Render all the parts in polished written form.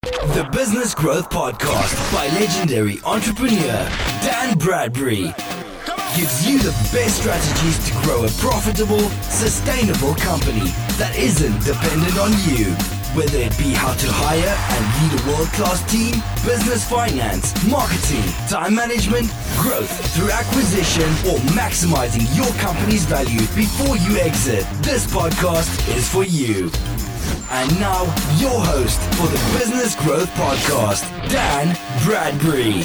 The Business Growth Podcast by legendary entrepreneur Dan Bradbury gives you the best strategies to grow a profitable, sustainable company that isn't dependent on you. Whether it be how to hire and lead a world-class team, business finance, marketing, time management, growth through acquisition, or maximizing your company's value before you exit, this podcast is for you. And now, your host for the Business Growth Podcast, Dan Bradbury.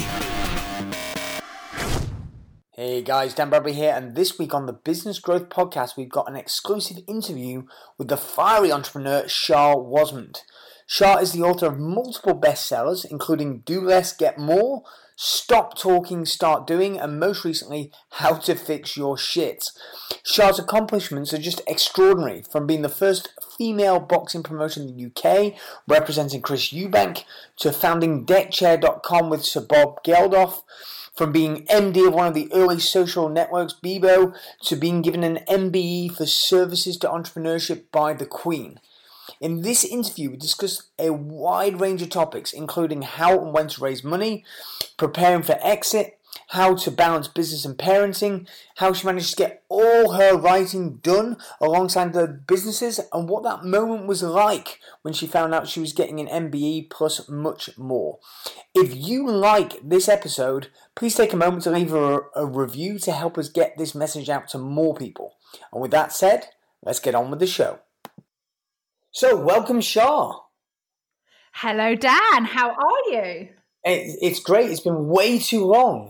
Hey guys, Dan Bradbury here, and this week on the Business Growth Podcast, we've got an exclusive interview with the fiery entrepreneur Shah Wasmond. Shah is the author of multiple bestsellers, including Do Less, Get More, Stop Talking, Start Doing, and most recently, How to Fix Your Shit. Shah's accomplishments are just extraordinary, from being the first female boxing promoter in the UK, representing Chris Eubank, to founding DeckChair.com with Sir Bob Geldof, from being MD of one of the early social networks, Bebo, to being given an MBE for services to entrepreneurship by the Queen. In this interview, we discuss a wide range of topics, including how and when to raise money, preparing for exit, how to balance business and parenting, how she managed to get all her writing done alongside the businesses, and what that moment was like when she found out she was getting an MBE, plus much more. If you like this episode, please take a moment to leave a review to help us get this message out to more people. And with that said, let's get on with the show. So, welcome, Shah. Hello, Dan. How are you? It's great. It's been way too long.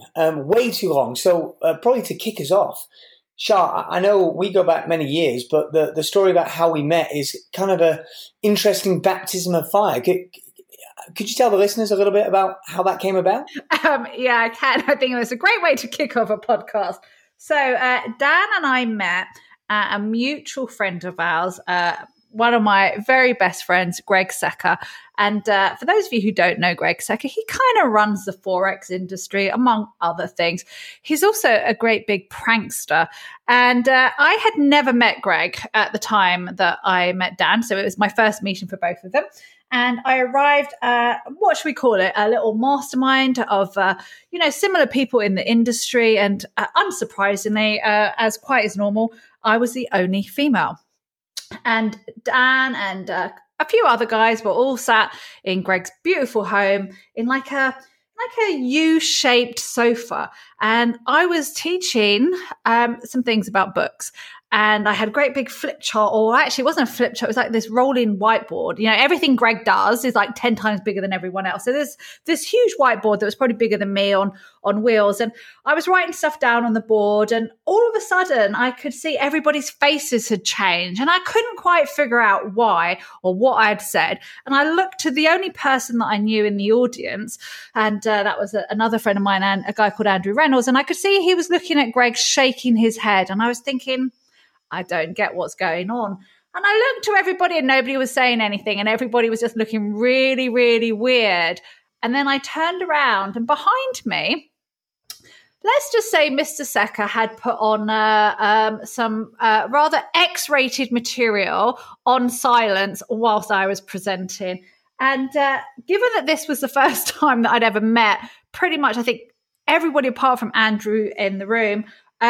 So, probably to kick us off, Shah, I know we go back many years, but the story about how we met is kind of an interesting baptism of fire. Could you tell the listeners a little bit about how that came about? Yeah, I can. I think it was a great way to kick off a podcast. So Dan and I met a mutual friend of ours, one of my very best friends, Greg Secker. And for those of you who don't know Greg Secker, he kind of runs the Forex industry, among other things. He's also a great big prankster. And I had never met Greg at the time that I met Dan. So it was my first meeting for both of them. And I arrived at, what should we call it, a little mastermind of, similar people in the industry. And unsurprisingly, as quite as normal, I was the only female. And Dan and a few other guys were all sat in Greg's beautiful home in like a U-shaped sofa. And I was teaching some things about books. And I had a great big flip chart, or actually it wasn't a flip chart, it was like this rolling whiteboard. You know, everything Greg does is like 10 times bigger than everyone else. So there's this huge whiteboard that was probably bigger than me on wheels. And I was writing stuff down on the board, and all of a sudden I could see everybody's faces had changed. And I couldn't quite figure out why or what I had said. And I looked to the only person that I knew in the audience, and that was another friend of mine, and a guy called Andrew Reynolds. And I could see he was looking at Greg, shaking his head. And I was thinking, I don't get what's going on. And I looked to everybody and nobody was saying anything, and everybody was just looking really, really weird. And then I turned around, and behind me, let's just say Mr. Secker had put on some rather X-rated material on silence whilst I was presenting. And given that this was the first time that I'd ever met pretty much, I think, everybody apart from Andrew in the room,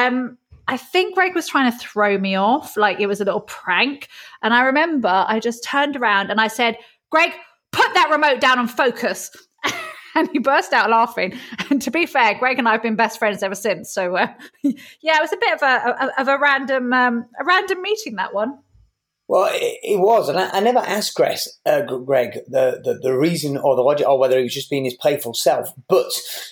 I think Greg was trying to throw me off, like it was a little prank. And I remember I just turned around and I said, Greg, put that remote down and focus. And he burst out laughing. And to be fair, Greg and I have been best friends ever since. So, yeah, it was a bit of a random meeting, that one. Well, it was, and I never asked Greg the reason or the logic, or whether he was just being his playful self. But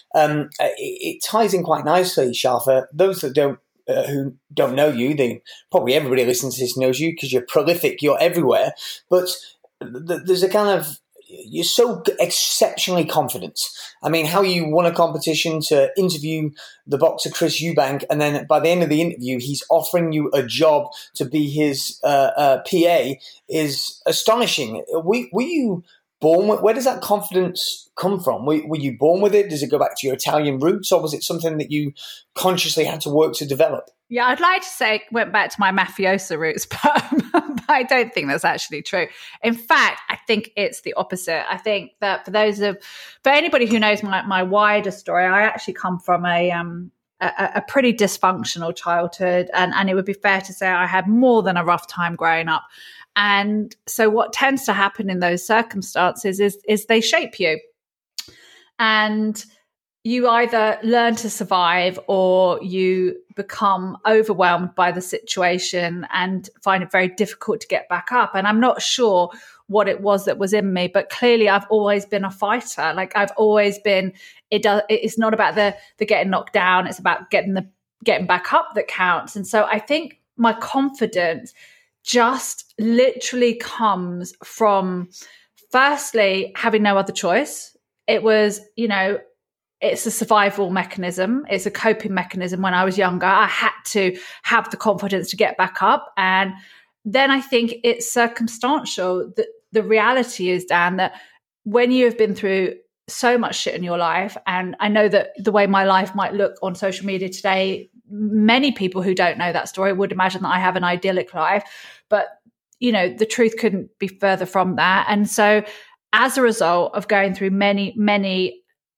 it ties in quite nicely, Shah, for those that who don't know you. Probably everybody listening to this knows you because you're prolific, you're everywhere. But there's a kind of, you're so exceptionally confident. I mean, how you won a competition to interview the boxer Chris Eubank, and then by the end of the interview, he's offering you a job to be his PA is astonishing. Were you born with, where does that confidence come from? Were you born with it? Does it go back to your Italian roots, or was it something that you consciously had to work to develop? Yeah, I'd like to say went back to my mafiosa roots, but I don't think that's actually true. In fact, I think it's the opposite. I think that for anybody who knows my wider story, I actually come from a pretty dysfunctional childhood, and it would be fair to say I had more than a rough time growing up. And so what tends to happen in those circumstances is they shape you. And you either learn to survive or you become overwhelmed by the situation and find it very difficult to get back up. And I'm not sure what it was that was in me, but clearly I've always been a fighter. Like I've always been, it's not about the getting knocked down. It's about getting back up that counts. And so I think my confidence just literally comes from, firstly, having no other choice. It was, it's a survival mechanism. It's a coping mechanism. When I was younger, I had to have the confidence to get back up. And then I think it's circumstantial. The reality is, Dan, that when you have been through so much shit in your life, and I know that the way my life might look on social media today, many people who don't know that story would imagine that I have an idyllic life. But, the truth couldn't be further from that. And so as a result of going through many, many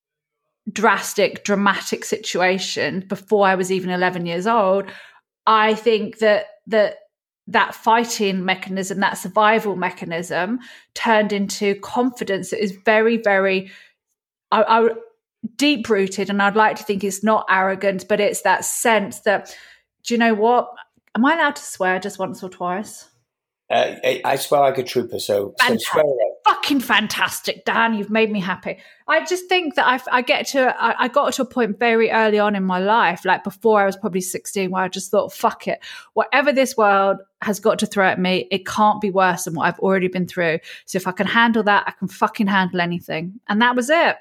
dramatic situation before I was even 11 years old, I think that fighting mechanism, that survival mechanism, turned into confidence that is very, very deep rooted. And I'd like to think it's not arrogant, but it's that sense that, do you know what? Am I allowed to swear just once or twice? I swear like a trooper, so swear away. Fucking fantastic, Dan. You've made me happy. I just think that I got to a point very early on in my life, like before I was probably 16, where I just thought, fuck it. Whatever this world has got to throw at me, it can't be worse than what I've already been through. So if I can handle that, I can fucking handle anything. And that was it.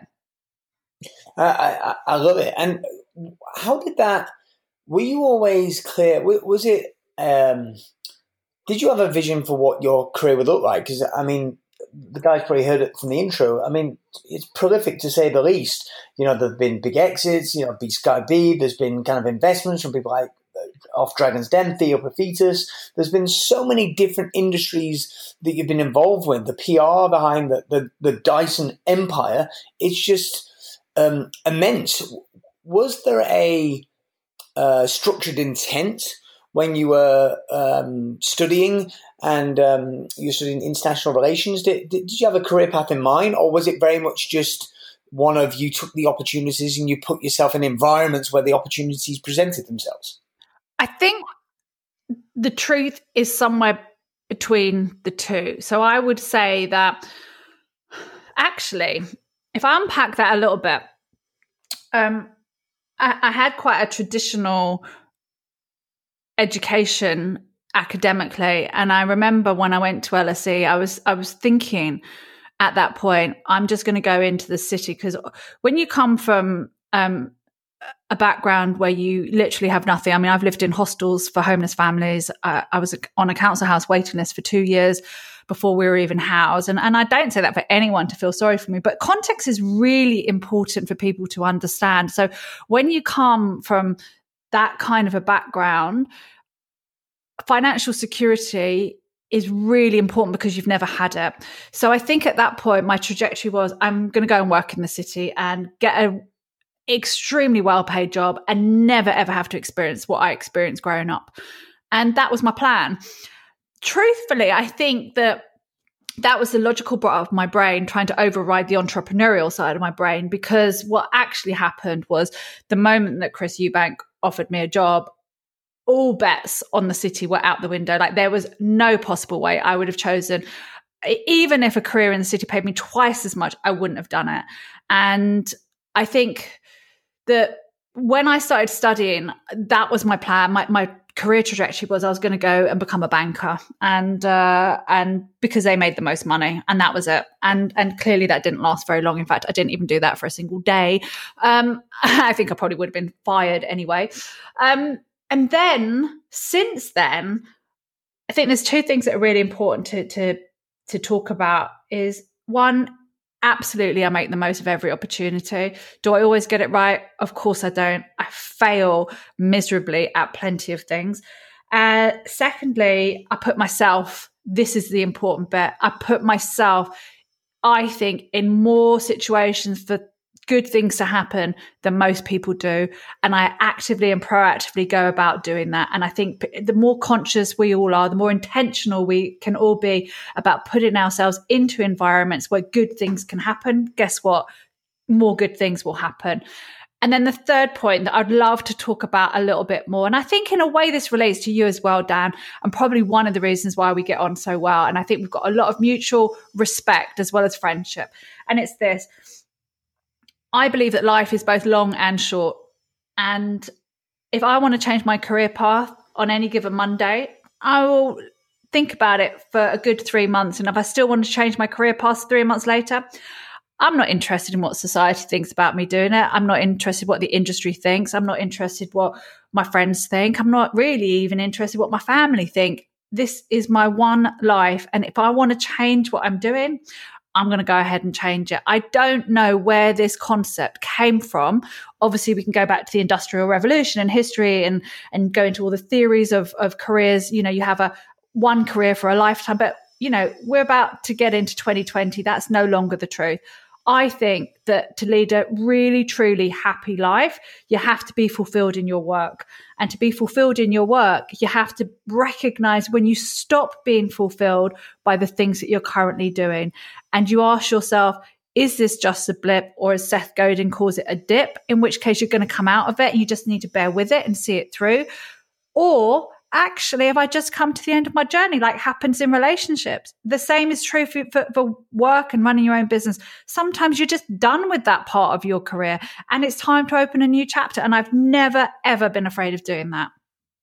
I love it. And how did that, were you always clear? Was it, did you have a vision for what your career would look like? Because, the guys probably heard it from the intro. It's prolific to say the least. There have been big exits, Big Sky B. There's been kind of investments from people like Off Dragon's Den, Theo Profitas. There's been so many different industries that you've been involved with. The PR behind the Dyson empire, it's just immense. Was there a structured intent when you were studying and you were studying international relations? Did you have a career path in mind, or was it very much just one of you took the opportunities and you put yourself in environments where the opportunities presented themselves? I think the truth is somewhere between the two. So I would say that actually, if I unpack that a little bit, I had quite a traditional education academically, and I remember when I went to LSE, I was thinking at that point, I'm just going to go into the city, because when you come from a background where you literally have nothing, I've lived in hostels for homeless families. I was on a council house waiting list for 2 years before we were even housed, and I don't say that for anyone to feel sorry for me, but context is really important for people to understand. So when you come from that kind of a background, financial security is really important because you've never had it. So I think at that point, my trajectory was, I'm going to go and work in the city and get an extremely well-paid job and never, ever have to experience what I experienced growing up. And that was my plan. Truthfully, I think that was the logical part of my brain trying to override the entrepreneurial side of my brain, because what actually happened was the moment that Chris Eubank offered me a job, all bets on the city were out the window. Like, there was no possible way I would have chosen, even if a career in the city paid me twice as much, I wouldn't have done it. And I think that when I started studying, that was my plan. My career trajectory was I was going to go and become a banker, and because they made the most money, and that was it. And clearly that didn't last very long. In fact, I didn't even do that for a single day. I think I probably would have been fired anyway. And then since then, I think there's two things that are really important to talk about. Is one, absolutely, I make the most of every opportunity. Do I always get it right? Of course I don't. I fail miserably at plenty of things. Secondly, I put myself, this is the important bit, I put myself, I think, in more situations for good things to happen than most people do. And I actively and proactively go about doing that. And I think the more conscious we all are, the more intentional we can all be about putting ourselves into environments where good things can happen. Guess what? More good things will happen. And then the third point that I'd love to talk about a little bit more, and I think in a way this relates to you as well, Dan, and probably one of the reasons why we get on so well. And I think we've got a lot of mutual respect as well as friendship. And it's this. I believe that life is both long and short. And if I want to change my career path on any given Monday, I will think about it for a good 3 months. And if I still want to change my career path 3 months later, I'm not interested in what society thinks about me doing it. I'm not interested in what the industry thinks. I'm not interested in what my friends think. I'm not really even interested in what my family think. This is my one life. And if I want to change what I'm doing, I'm going to go ahead and change it. I don't know where this concept came from. Obviously, we can go back to the Industrial Revolution and history and go into all the theories of careers. You know, you have one career for a lifetime, but, you know, we're about to get into 2020. That's no longer the truth. I think that to lead a really, truly happy life, you have to be fulfilled in your work. And to be fulfilled in your work, you have to recognize when you stop being fulfilled by the things that you're currently doing. And you ask yourself, is this just a blip, or as Seth Godin calls it, a dip, in which case you're going to come out of it and you just need to bear with it and see it through? Or actually, have I just come to the end of my journey, like happens in relationships? The same is true for work and running your own business. Sometimes you're just done with that part of your career and it's time to open a new chapter. And I've never, ever been afraid of doing that.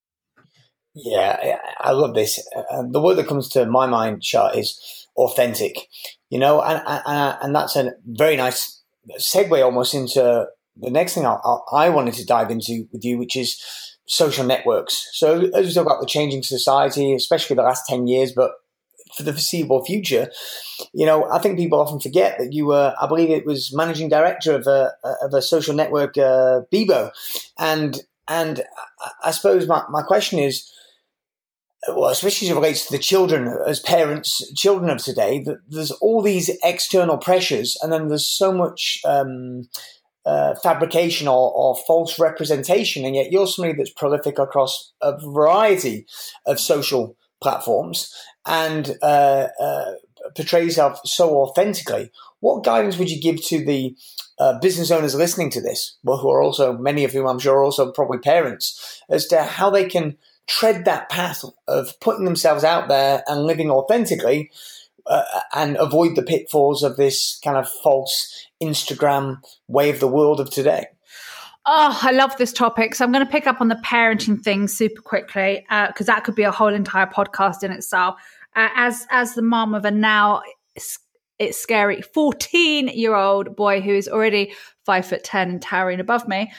Yeah, I love this. The word that comes to my mind, Shah, is authentic. You know, and that's a very nice segue almost into the next thing I wanted to dive into with you, which is social networks. So as we talk about the changing society, especially the last 10 years, but for the foreseeable future, you know, I think people often forget that you were, I believe it was managing director of a social network, Bebo. And I suppose my question is, well, especially as it relates to the children, as parents, children of today, that there's all these external pressures, and then there's so much fabrication or false representation, and yet you're somebody that's prolific across a variety of social platforms and portrays yourself so authentically. What guidance would you give to the business owners listening to this, well, who are also, many of whom I'm sure are also probably parents, as to how they can tread that path of putting themselves out there and living authentically and avoid the pitfalls of this kind of false Instagram way of the world of today? Oh, I love this topic. So I'm going to pick up on the parenting thing super quickly because that could be a whole entire podcast in itself. As the mom of a now, it's scary, 14-year-old boy who is already 5'10" and towering above me,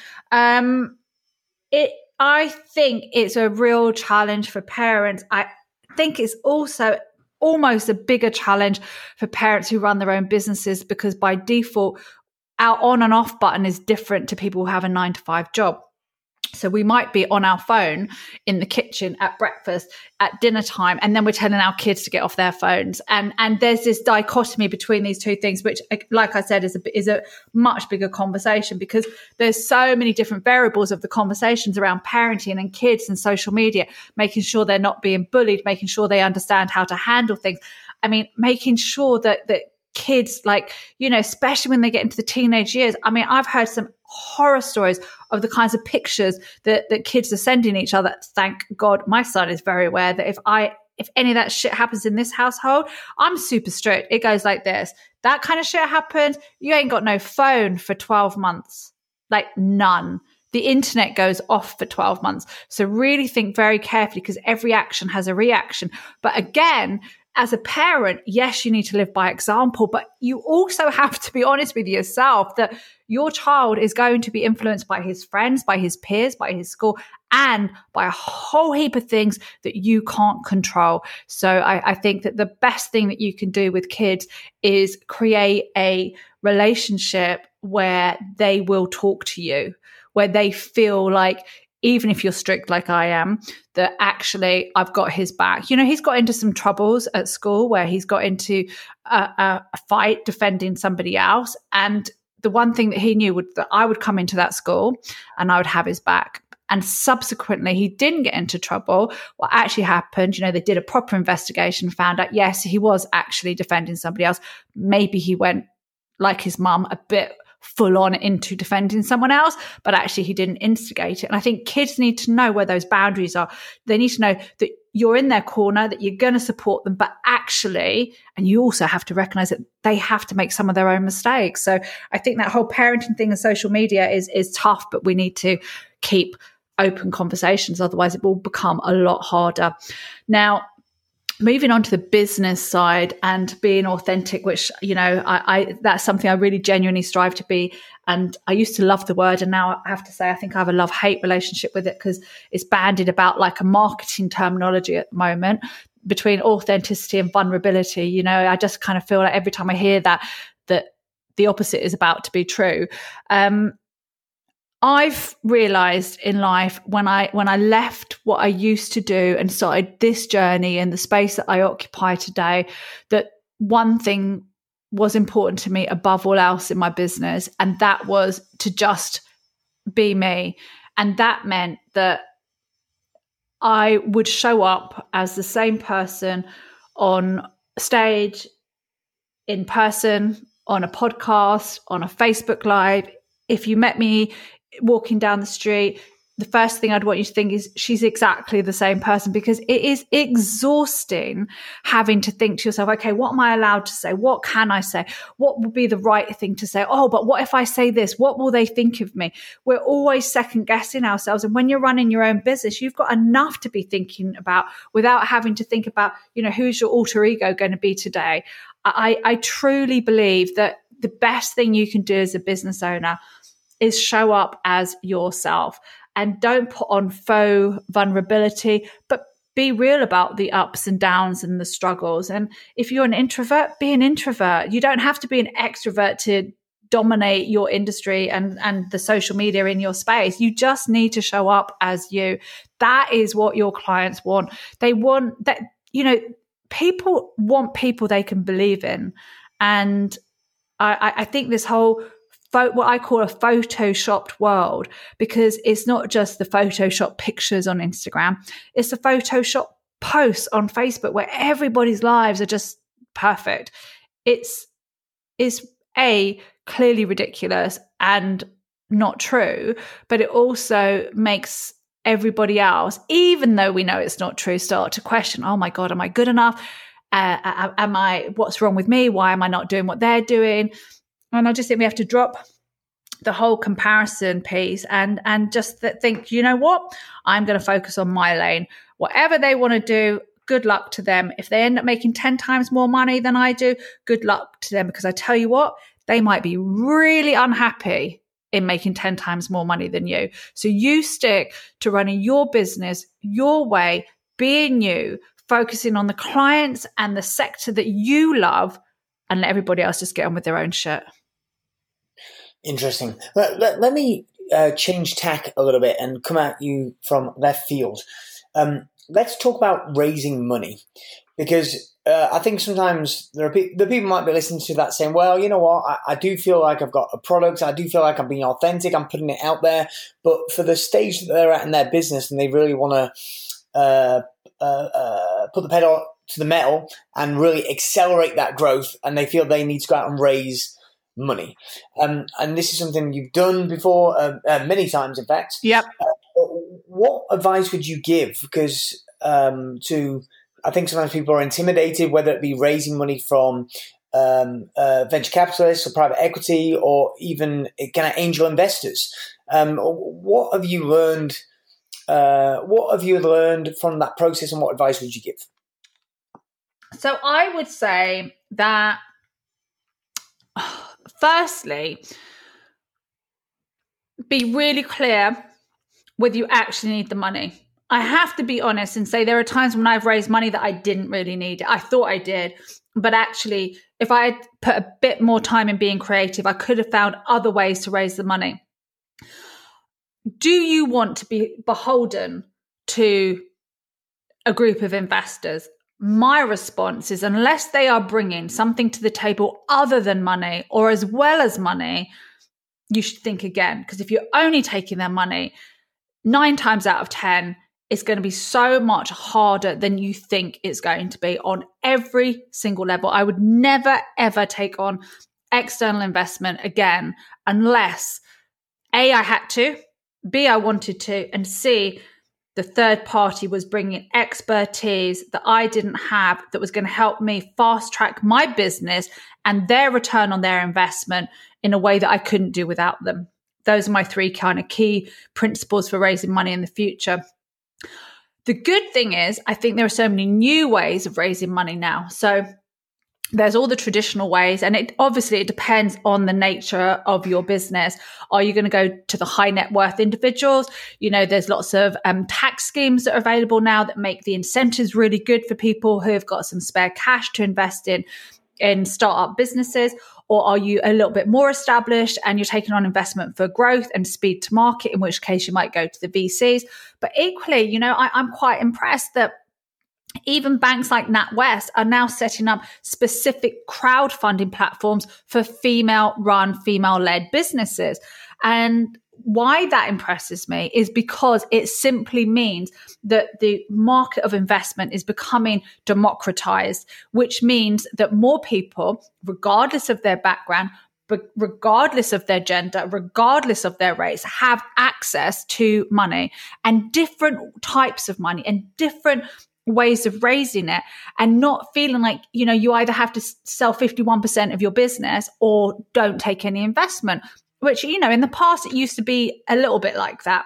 I think it's a real challenge for parents. I think it's also almost a bigger challenge for parents who run their own businesses, because by default, our on and off button is different to people who have a 9-to-5 job. So we might be on our phone in the kitchen at breakfast, at dinner time, and then we're telling our kids to get off their phones. And there's this dichotomy between these two things, which, like I said, is a much bigger conversation, because there's so many different variables of the conversations around parenting and kids and social media, making sure they're not being bullied, making sure they understand how to handle things. I mean, making sure that kids, like, you know, especially when they get into the teenage years. I mean, I've heard some horror stories of the kinds of pictures that kids are sending each other. Thank God my son is very aware that if any of that shit happens in this household, I'm super strict. It goes like this: that kind of shit happens, you ain't got no phone for 12 months. Like, none. The internet goes off for 12 months. So really think very carefully, because every action has a reaction. But again, as a parent, yes, you need to live by example, but you also have to be honest with yourself that your child is going to be influenced by his friends, by his peers, by his school, and by a whole heap of things that you can't control. So I think that the best thing that you can do with kids is create a relationship where they will talk to you, where they feel like, even if you're strict like I am, that actually I've got his back. He's got into some troubles at school where he's got into a fight defending somebody else. And the one thing that he knew was that I would come into that school and I would have his back. And subsequently, he didn't get into trouble. What actually happened, they did a proper investigation, found out, yes, he was actually defending somebody else. Maybe he went, like his mum, a bit full on into defending someone else, but actually he didn't instigate it. And I think kids need to know where those boundaries are. They need to know that you're in their corner, that you're going to support them, but actually, and you also have to recognize that they have to make some of their own mistakes. So I think that whole parenting thing and social media is tough, but we need to keep open conversations. Otherwise it will become a lot harder. Now, moving on to the business side and being authentic, which, I that's something I really genuinely strive to be. And I used to love the word. And now I have to say, I think I have a love-hate relationship with it because it's bandied about like a marketing terminology at the moment between authenticity and vulnerability. I just kind of feel like every time I hear that the opposite is about to be true. I've realized in life when I left what I used to do and started this journey in the space that I occupy today, that one thing was important to me above all else in my business, and that was to just be me. And that meant that I would show up as the same person on stage, in person, on a podcast, on a Facebook Live. If you met me walking down the street, the first thing I'd want you to think is she's exactly the same person, because it is exhausting having to think to yourself, okay, what am I allowed to say? What can I say? What would be the right thing to say? Oh, but what if I say this? What will they think of me? We're always second guessing ourselves. And when you're running your own business, you've got enough to be thinking about without having to think about, who's your alter ego going to be today? I truly believe that the best thing you can do as a business owner is show up as yourself, and don't put on faux vulnerability, but be real about the ups and downs and the struggles. And if you're an introvert, be an introvert. You don't have to be an extrovert to dominate your industry and the social media in your space. You just need to show up as you. That is what your clients want. They want that, people want people they can believe in. And I think this whole what I call a photoshopped world, because it's not just the Photoshop pictures on Instagram, it's the Photoshop posts on Facebook where everybody's lives are just perfect. It's clearly ridiculous and not true, but it also makes everybody else, even though we know it's not true, start to question, oh my God, am I good enough? What's wrong with me? Why am I not doing what they're doing? And I just think we have to drop the whole comparison piece and just think, you know what? I'm going to focus on my lane. Whatever they want to do, good luck to them. If they end up making 10 times more money than I do, good luck to them. Because I tell you what, they might be really unhappy in making 10 times more money than you. So you stick to running your business your way, being you, focusing on the clients and the sector that you love, and let everybody else just get on with their own shit. Interesting. Let me change tack a little bit and come at you from left field. Let's talk about raising money, because I think sometimes the people might be listening to that saying, well, you know what, I do feel like I've got a product, I do feel like I'm being authentic, I'm putting it out there, but for the stage that they're at in their business and they really want to put the pedal to the metal and really accelerate that growth, and they feel they need to go out and raise money. And this is something you've done before, many times, in fact. Yep. What advice would you give? Because I think sometimes people are intimidated, whether it be raising money from venture capitalists or private equity or even kind of angel investors. What have you learned? What have you learned from that process, and what advice would you give? So I would say that, firstly, be really clear whether you actually need the money. I have to be honest and say there are times when I've raised money that I didn't really need it. I thought I did, but actually, if I had put a bit more time in being creative, I could have found other ways to raise the money. Do you want to be beholden to a group of investors? My response is, unless they are bringing something to the table other than money or as well as money, you should think again. Because if you're only taking their money, 9 times out of 10, it's going to be so much harder than you think it's going to be on every single level. I would never, ever take on external investment again unless A, I had to, B, I wanted to, and C, the third party was bringing expertise that I didn't have that was going to help me fast track my business and their return on their investment in a way that I couldn't do without them. Those are my 3 kind of key principles for raising money in the future. The good thing is, I think there are so many new ways of raising money now. So there's all the traditional ways, and it depends on the nature of your business. Are you going to go to the high net worth individuals? There's lots of tax schemes that are available now that make the incentives really good for people who have got some spare cash to invest in startup businesses. Or are you a little bit more established and you're taking on investment for growth and speed to market, in which case you might go to the VCs. But equally, I'm quite impressed that even banks like NatWest are now setting up specific crowdfunding platforms for female-run, female-led businesses. And why that impresses me is because it simply means that the market of investment is becoming democratized, which means that more people, regardless of their background, regardless of their gender, regardless of their race, have access to money and different types of money and different ways of raising it, and not feeling like, you either have to sell 51% of your business or don't take any investment, which, in the past, it used to be a little bit like that.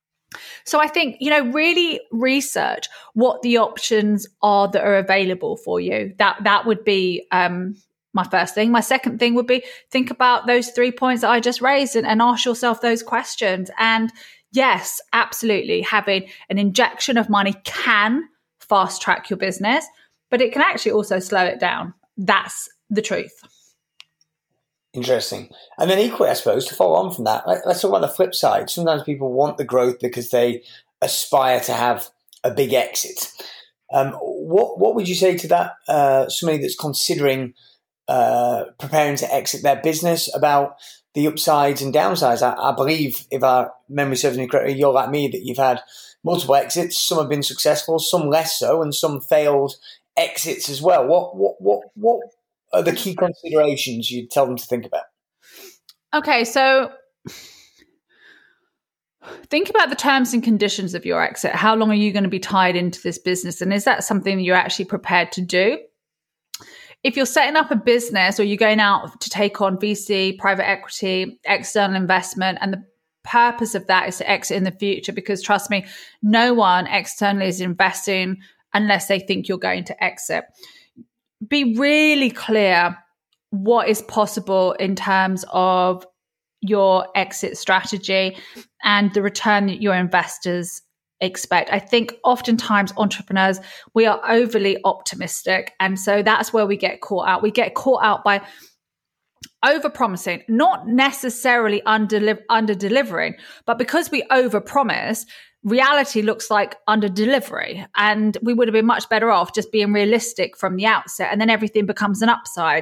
So I think, really research what the options are that are available for you. That would be my first thing. My second thing would be think about those 3 points that I just raised and ask yourself those questions. And yes, absolutely, having an injection of money can fast track your business, but it can actually also slow it down. That's the truth. Interesting. And then equally, I suppose, to follow on from that, let's talk about the flip side. Sometimes people want the growth because they aspire to have a big exit. What would you say to that? Somebody that's considering preparing to exit their business, about the upsides and downsides. I believe, if our memory serves me correctly, you're like me, that you've had multiple exits. Some have been successful, some less so, and some failed exits as well. What are the key considerations you'd tell them to think about? Okay, so think about the terms and conditions of your exit. How long are you going to be tied into this business? And is that something you're actually prepared to do? If you're setting up a business or you're going out to take on VC, private equity, external investment, and the purpose of that is to exit in the future, because trust me, no one externally is investing unless they think you're going to exit. Be really clear what is possible in terms of your exit strategy and the return that your investors expect. I think oftentimes entrepreneurs, we are overly optimistic. And so that's where we get caught out. We get caught out by over-promising, not necessarily under-delivering, but because we over-promise, reality looks like under-delivery. And we would have been much better off just being realistic from the outset, and then everything becomes an upside.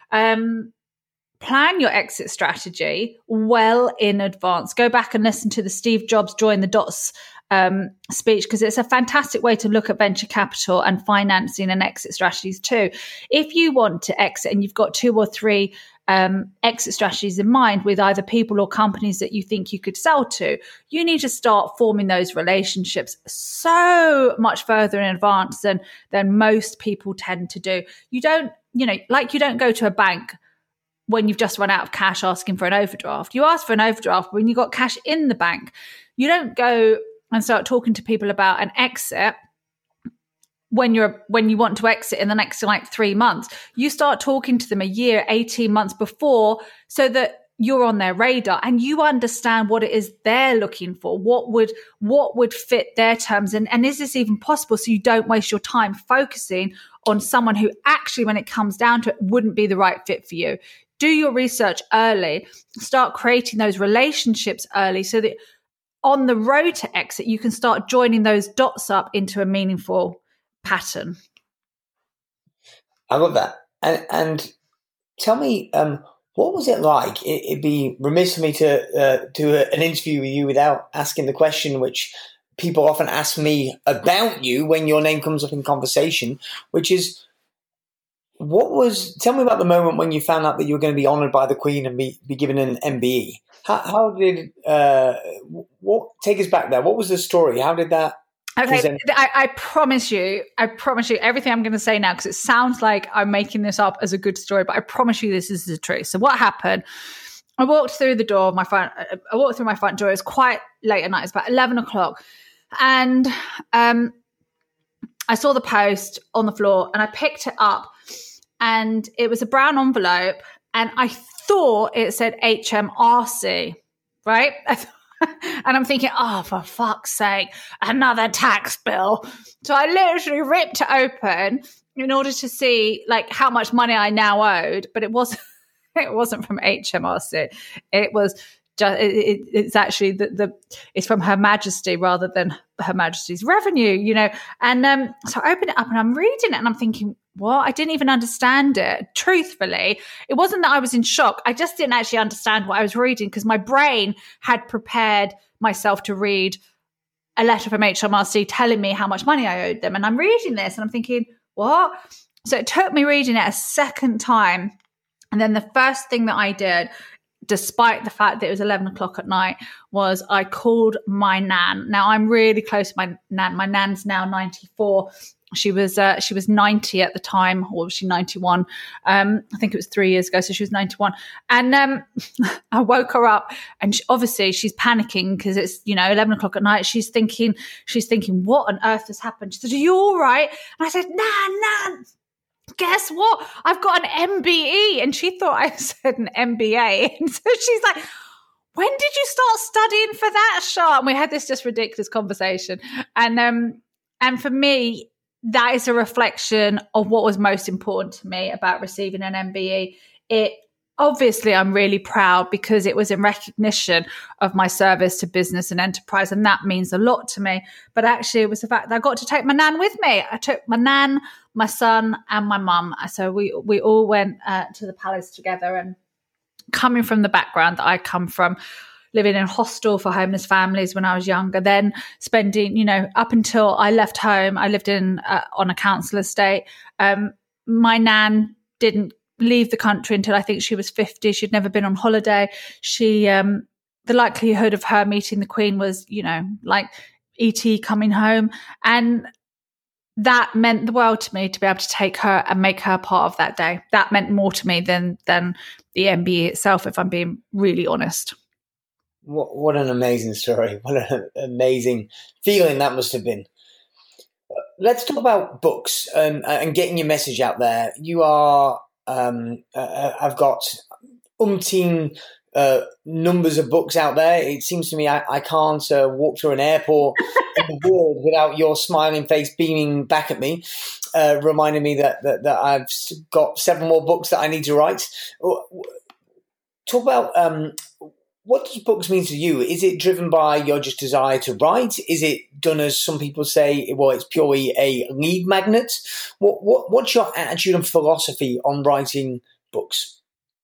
Plan your exit strategy well in advance. Go back and listen to the Steve Jobs Join the Dots speech, because it's a fantastic way to look at venture capital and financing and exit strategies too. If you want to exit and you've got 2 or 3 exit strategies in mind with either people or companies that you think you could sell to, you need to start forming those relationships so much further in advance than most people tend to do. You don't go to a bank when you've just run out of cash asking for an overdraft. You ask for an overdraft when you've got cash in the bank. You don't go and start talking to people about an exit when you want to exit in the next like 3 months. You start talking to them a year, 18 months before, so that you're on their radar and you understand what it is they're looking for, what would fit their terms, and is this even possible, so you don't waste your time focusing on someone who actually, when it comes down to it, wouldn't be the right fit for you. Do your research early, start creating those relationships early, so that on the road to exit, you can start joining those dots up into a meaningful pattern. I love that. And tell me, what was it like? It'd be remiss of me to do an interview with you without asking the question which people often ask me about you when your name comes up in conversation, which is, tell me about the moment when you found out that you were going to be honoured by the Queen and be given an MBE. Take us back there. What was the story? How did that? Okay, I promise you everything I'm going to say now, because it sounds like I'm making this up as a good story, but I promise you this is the truth. So what happened? I walked through my front door. It was quite late at night. It was about 11 o'clock. And I saw the post on the floor and I picked it up, and it was a brown envelope, and I thought it said HMRC, right? And I'm thinking, oh, for fuck's sake, another tax bill. So I literally ripped it open in order to see like how much money I now owed, but it wasn't from HMRC. It was just, it's actually it's from Her Majesty rather than Her Majesty's Revenue, you know. And so I opened it up and I'm reading it and I'm thinking, what? I didn't even understand it. Truthfully, it wasn't that I was in shock. I just didn't actually understand what I was reading, because my brain had prepared myself to read a letter from HMRC telling me how much money I owed them. And I'm reading this and I'm thinking, what? So it took me reading it a second time. And then the first thing that I did, despite the fact that it was 11 o'clock at night, was I called my nan. Now, I'm really close to my nan. My nan's now 94. She was 90 at the time, or was she 91? I think it was 3 years ago, so she was 91. And I woke her up, and obviously she's panicking because it's 11 o'clock at night. She's thinking, what on earth has happened? She said, "Are you all right?" And I said, "Nan, guess what? I've got an MBE." And she thought I said an MBA, and so she's like, "When did you start studying for that, Shah?" And we had this just ridiculous conversation, and for me, that is a reflection of what was most important to me about receiving an MBE. Obviously, I'm really proud because it was in recognition of my service to business and enterprise, and that means a lot to me. But actually, it was the fact that I got to take my nan with me. I took my nan, my son, and my mum. So we all went to the palace together. And coming from the background that I come from, living in a hostel for homeless families when I was younger, then spending, up until I left home, I lived on a council estate. My nan didn't leave the country until I think she was 50. She'd never been on holiday. The likelihood of her meeting the Queen was, like E.T. coming home. And that meant the world to me to be able to take her and make her part of that day. That meant more to me than the MBE itself, if I'm being really honest. What an amazing story. What an amazing feeling that must have been. Let's talk about books and getting your message out there. You are, I've got umpteen numbers of books out there. It seems to me I can't walk through an airport in the world without your smiling face beaming back at me, reminding me that I've got several more books that I need to write. Talk about what does books mean to you? Is it driven by your just desire to write? Is it done as some people say, well, it's purely a lead magnet? What's your attitude and philosophy on writing books?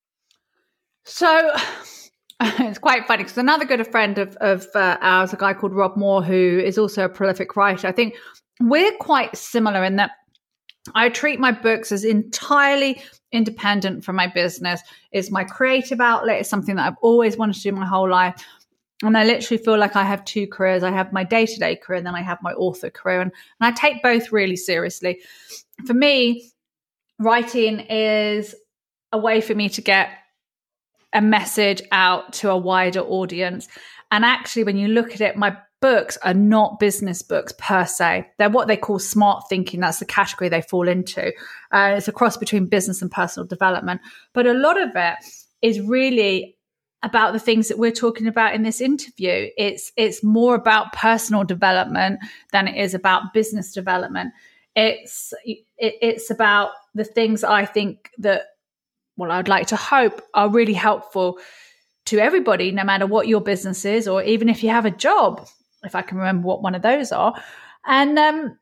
So it's quite funny because another good friend of ours, a guy called Rob Moore, who is also a prolific writer, I think we're quite similar in that I treat my books as entirely independent from my business. It's my creative outlet. It's something that I've always wanted to do my whole life. And I literally feel like I have two careers. I have my day-to-day career and then I have my author career. And I take both really seriously. For me, writing is a way for me to get a message out to a wider audience. And actually, when you look at it, my books are not business books per se. They're what they call smart thinking. That's the category they fall into. It's a cross between business and personal development. But a lot of it is really about the things that we're talking about in this interview. It's more about personal development than it is about business development. It's about the things I think that, well, I'd like to hope are really helpful to everybody, no matter what your business is, or even if you have a job, if I can remember what one of those are. And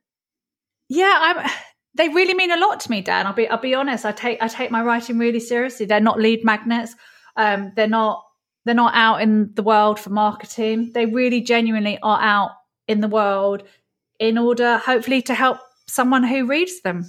they really mean a lot to me, Dan. I'll be honest. I take my writing really seriously. They're not lead magnets. They're not out in the world for marketing. They really genuinely are out in the world in order, hopefully, to help someone who reads them.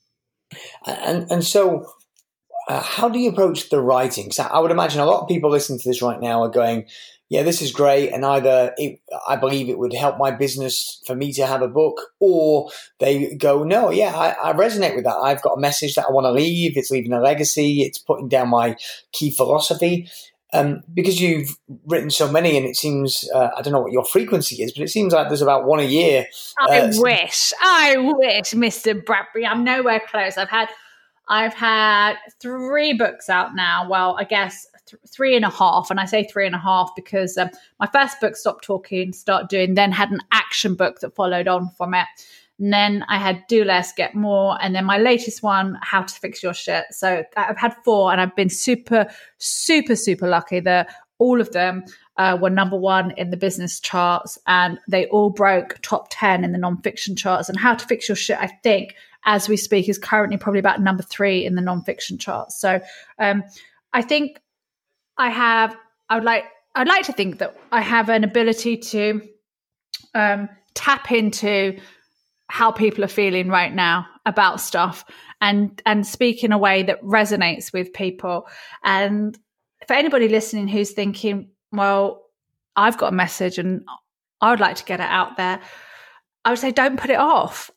And so how do you approach the writing? So I would imagine a lot of people listening to this right now are going, yeah, this is great. And either I believe it would help my business for me to have a book, or they go, no, yeah, I resonate with that. I've got a message that I want to leave. It's leaving a legacy. It's putting down my key philosophy. Because you've written so many, and it seems, I don't know what your frequency is, but it seems like there's about one a year. I wish, Mr. Bradbury. I'm nowhere close. I've had 3 books out now. Well, I guess 3.5. And I say 3.5 because my first book, Stop Talking, Start Doing, then had an action book that followed on from it. And then I had Do Less, Get More. And then my latest one, How to Fix Your Shit. So I've had 4, and I've been super, super, super lucky that all of them were number 1 in the business charts, and they all broke top 10 in the nonfiction charts. And How to Fix Your Shit, I think, as we speak, is currently probably about number 3 in the nonfiction charts. So I think I'd like to think that I have an ability to tap into how people are feeling right now about stuff and speak in a way that resonates with people. And for anybody listening who's thinking, well, I've got a message and I would like to get it out there, I would say don't put it off.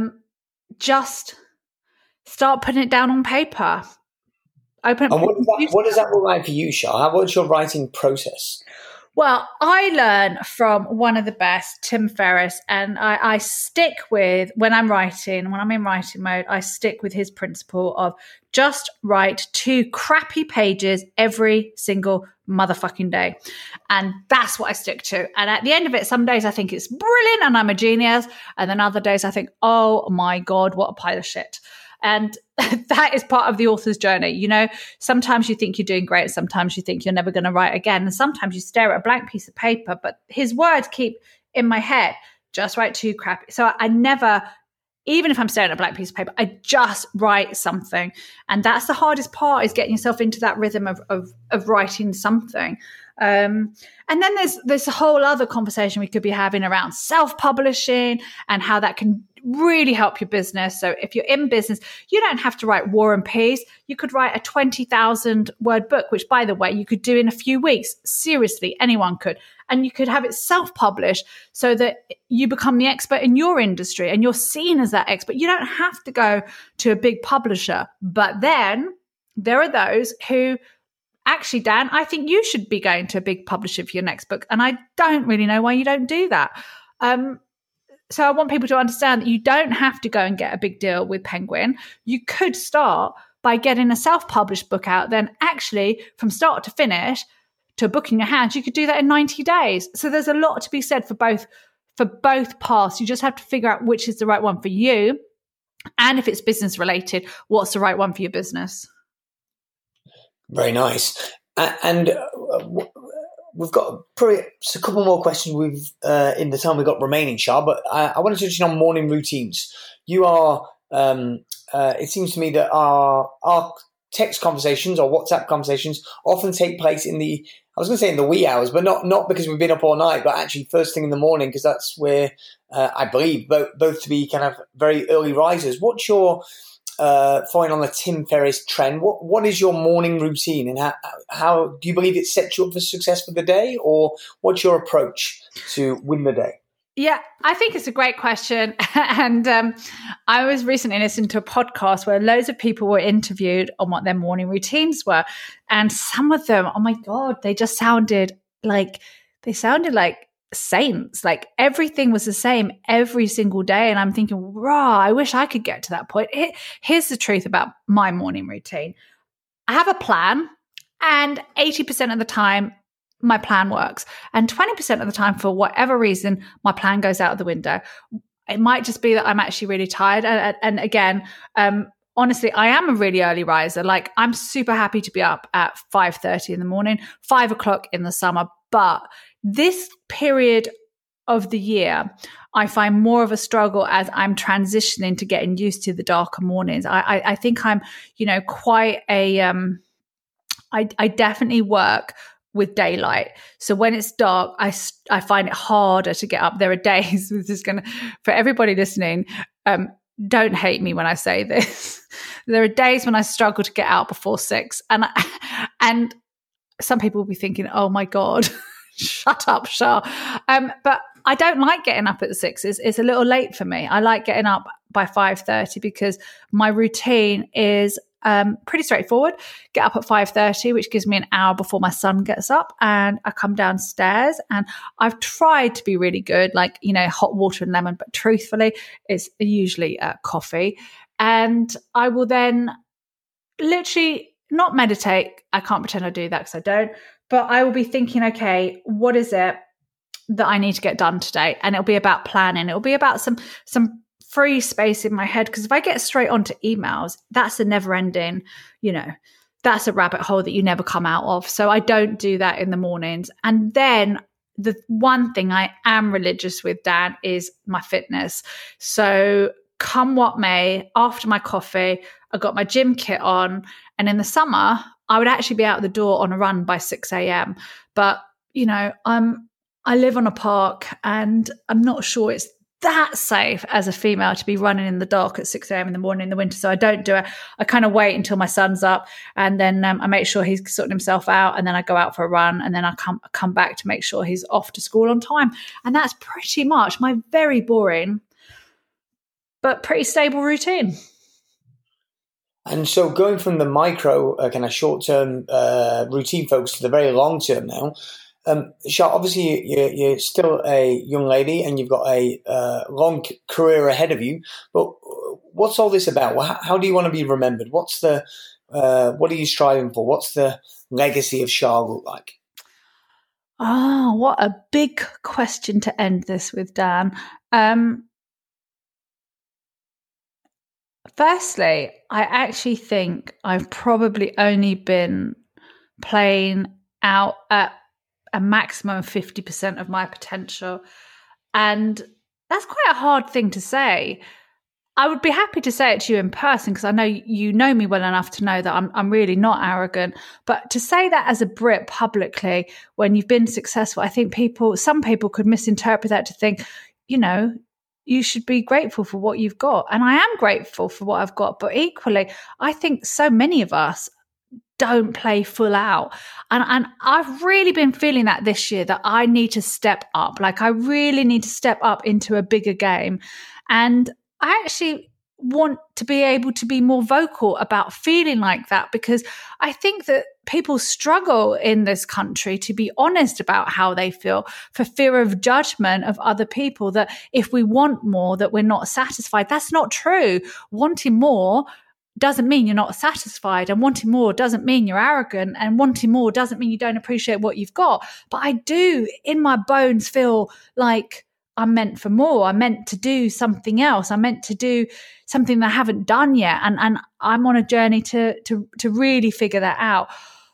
Just start putting it down on paper. What does that look like for you, Shah? What's your writing process? Well, I learn from one of the best, Tim Ferriss, and I stick with, when I'm in writing mode, I stick with his principle of just write 2 crappy pages every single motherfucking day. And that's what I stick to. And at the end of it, some days I think it's brilliant and I'm a genius. And then other days I think, oh my God, what a pile of shit. And that is part of the author's journey. You know, sometimes you think you're doing great. Sometimes you think you're never going to write again. And sometimes you stare at a blank piece of paper, but his words keep in my head, just write 2 crappy. So I never, even if I'm staring at a blank piece of paper, I just write something. And that's the hardest part, is getting yourself into that rhythm of writing something. And then there's a whole other conversation we could be having around self-publishing and how that can really help your business. So if you're in business, you don't have to write War and Peace. You could write a 20,000 word book, which, by the way, you could do in a few weeks. Seriously, anyone could. And you could have it self-published so that you become the expert in your industry and you're seen as that expert. You don't have to go to a big publisher. But then there are those who, actually, Dan, I think you should be going to a big publisher for your next book. And I don't really know why you don't do that. So I want people to understand that you don't have to go and get a big deal with Penguin. You could start by getting a self-published book out. Then actually, from start to finish, to a book in your hands, you could do that in 90 days. So there's a lot to be said for both paths. You just have to figure out which is the right one for you. And if it's business related, what's the right one for your business? Very nice. And we've got probably a couple more questions in the time we've got remaining, Shah, but I want to touch on morning routines. You are, it seems to me that our text conversations or WhatsApp conversations often take place in the wee hours, but not because we've been up all night, but actually first thing in the morning, because that's where I believe both to be kind of very early risers. What's your following on the Tim Ferriss trend, what is your morning routine, and how do you believe it sets you up for success for the day, or what's your approach to win the day? Yeah, I think it's a great question. And I was recently listening to a podcast where loads of people were interviewed on what their morning routines were. And some of them, oh my God, they just sounded like saints. Like everything was the same every single day. And I'm thinking, rah, I wish I could get to that point. Here's the truth about my morning routine. I have a plan, and 80% of the time, my plan works. And 20% of the time, for whatever reason, my plan goes out of the window. It might just be that I'm actually really tired. And again, honestly, I am a really early riser. Like I'm super happy to be up at 5:30 in the morning, 5 o'clock in the summer. But this period of the year, I find more of a struggle as I'm transitioning to getting used to the darker mornings. I think I'm, quite a, I definitely work with daylight. So when it's dark, I find it harder to get up. There are days, this is going to, for everybody listening, don't hate me when I say this. There are days when I struggle to get out before 6. And some people will be thinking, oh my God, shut up, Shah. But I don't like getting up at 6. It's a little late for me. I like getting up by 5:30 because my routine is pretty straightforward. Get up at 5:30, which gives me an hour before my son gets up, and I come downstairs, and I've tried to be really good, like, hot water and lemon, but truthfully, it's usually coffee. And I will then literally not meditate. I can't pretend I do that because I don't, but I will be thinking, okay, what is it that I need to get done today? And it'll be about planning. It'll be about some free space in my head, because if I get straight onto emails, that's a never ending, that's a rabbit hole that you never come out of. So I don't do that in the mornings. And then the one thing I am religious with, Dan, is my fitness. So come what may, after my coffee, I got my gym kit on, and in the summer I would actually be out the door on a run by 6 a.m. But I live on a park, and I'm not sure it's that safe as a female to be running in the dark at 6 a.m. in the morning in the winter. So I don't do it. I kind of wait until my son's up, and then I make sure he's sorting himself out, and then I go out for a run, and then I come back to make sure he's off to school on time. And that's pretty much my very boring but pretty stable routine. And so going from the micro kind of short-term routine focus to the very long-term now, Shah, obviously you're still a young lady and you've got a long career ahead of you, but what's all this about? How do you want to be remembered? What are you striving for? What's the legacy of Shah look like? Oh, what a big question to end this with, Dan. Firstly, I actually think I've probably only been playing out at a maximum of 50% of my potential. And that's quite a hard thing to say. I would be happy to say it to you in person, because I know you know me well enough to know that I'm really not arrogant. But to say that as a Brit publicly when you've been successful, I think some people could misinterpret that to think, you should be grateful for what you've got. And I am grateful for what I've got. But equally, I think so many of us don't play full out. And I've really been feeling that this year, that I need to step up. Like I really need to step up into a bigger game. And I actually want to be able to be more vocal about feeling like that, because I think that people struggle in this country to be honest about how they feel, for fear of judgment of other people, that if we want more, that we're not satisfied. That's not true. Wanting more doesn't mean you're not satisfied, and wanting more doesn't mean you're arrogant, and wanting more doesn't mean you don't appreciate what you've got. But I do in my bones feel like I'm meant for more. I'm meant to do something else. I'm meant to do something that I haven't done yet. And I'm on a journey to really figure that out.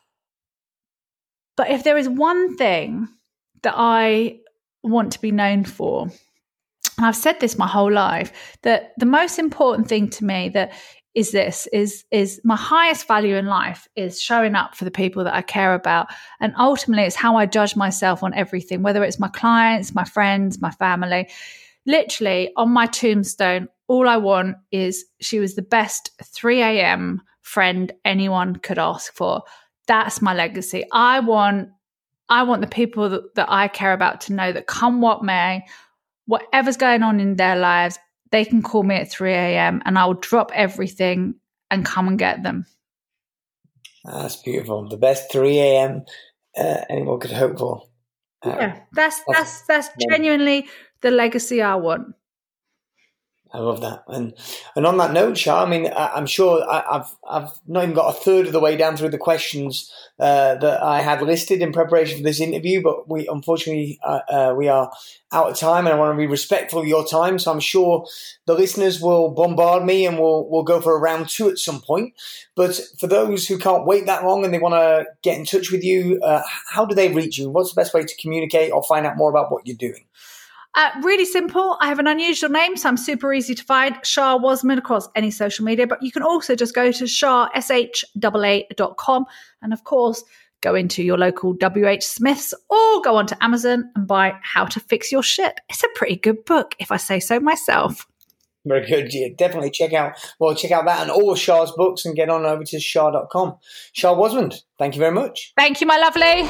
But if there is one thing that I want to be known for, and I've said this my whole life, that the most important thing to me is my highest value in life is showing up for the people that I care about. And ultimately, it's how I judge myself on everything, whether it's my clients, my friends, my family. Literally, on my tombstone, all I want is she was the best 3 a.m. friend anyone could ask for. That's my legacy. I want the people that I care about to know that come what may, whatever's going on in their lives, they can call me at 3 a.m. and I will drop everything and come and get them. That's beautiful. The best 3 a.m. anyone could hope for. That's genuinely the legacy I want. I love that. And on that note, Shah, I mean, I'm sure I've not even got a third of the way down through the questions that I had listed in preparation for this interview, but we unfortunately we are out of time, and I want to be respectful of your time. So I'm sure the listeners will bombard me, and we'll go for a round 2 at some point. But for those who can't wait that long and they want to get in touch with you, how do they reach you? What's the best way to communicate or find out more about what you're doing? Really simple. I have an unusual name, so I'm super easy to find. Shah Wasmond across any social media, but you can also just go to shah.com and, of course, go into your local WH Smith's or go onto Amazon and buy How to Fix Your Shit. It's a pretty good book, if I say so myself. Very good. Yeah, definitely check out that and all of Shah's books and get on over to shah.com. Shah Wasmond, thank you very much. Thank you, my lovely.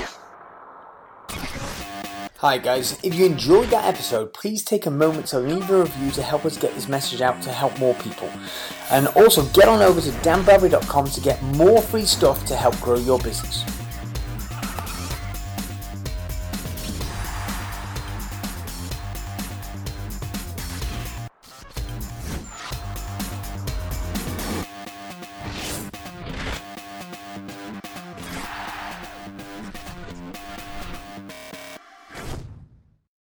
Hi guys, if you enjoyed that episode, please take a moment to leave a review to help us get this message out to help more people. And also get on over to danbradbury.com to get more free stuff to help grow your business.